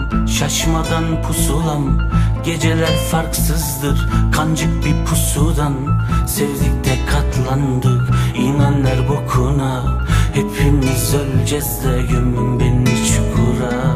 şaşmadan pusulam. Geceler farksızdır kancık bir pusudan. Sevdik de katlandık, inanlar bokuna. Hepimiz öleceğiz de gömün beni çukura.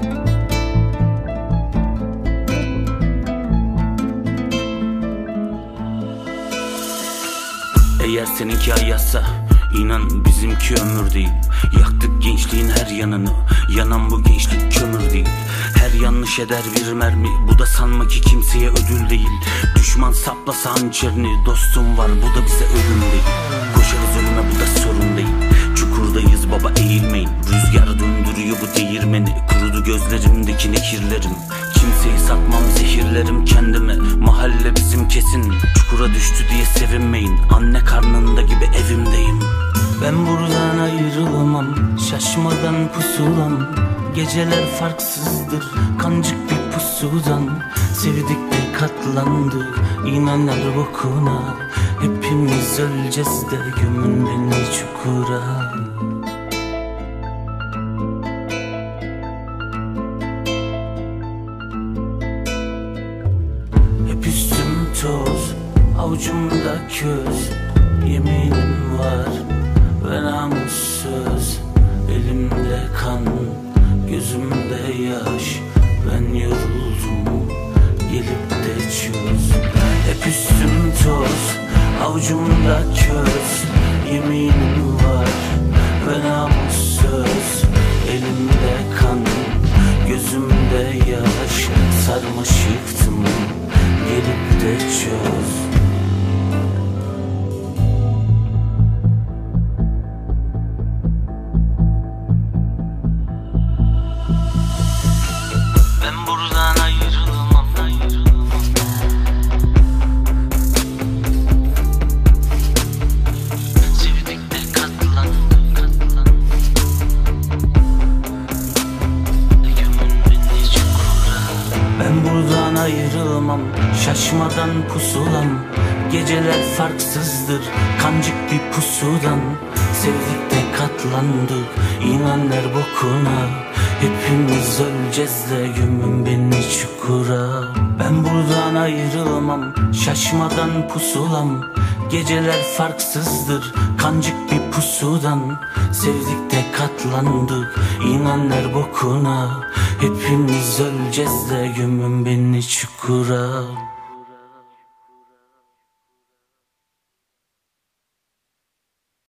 Eğer seninki ayazsa İnan bizimki ömür değil. Yaktık gençliğin her yanını, yanan bu gençlik kömür değil. Her yanlış eder bir mermi, bu da sanma ki kimseye ödül değil. Düşman saplasa hançerini, dostum var bu da bize ölüm değil. Koşarız ölüme bu da sorun değil. Çukurdayız baba eğilmeyin. Rüzgar döndürüyor bu değirmeni. Kurudu gözlerimdeki nekirlerim. Kimseyi satmam zehirlerim kendime. Mahalle bizim kesin. Çukura düştü diye sevinmeyin. Anne karnında gibi evimdeyim. Ben buradan ayrılamam, şaşmadan pusulam. Geceler farksızdır kancık bir pusudan. Sevdik de katlandık, inanlar bokuna. Hepimiz öleceğiz de gömün beni çukura. Hep üstüm toz, avucumda köz. Yeminim var ve namussuz. Elimde kan, gözümde yaş. Ben yoruldum, gelip de çöz. Hep üstüm toz, avucumda köz. Yeminim var ve namussuz. Elimde kan, gözümde yaş. Sarmaş yıktım, gelip de çöz. Ben buradan ayrılamam. Sevdik de katlandık. Gömün beni çukura. Ben buradan ayrılamam, şaşmadan pusulam. Geceler farksızdır kancık bir pusudan. Sevdik de katlandık, inanlar bokuna. Hepimiz öleceğiz de gömün beni çukura. Ben buradan ayrılamam, şaşmadan pusulam. Geceler farksızdır kancık bir pusudan. Sevdik de katlandık, inanlar bokuna. Hepimiz öleceğiz de gömün beni çukura.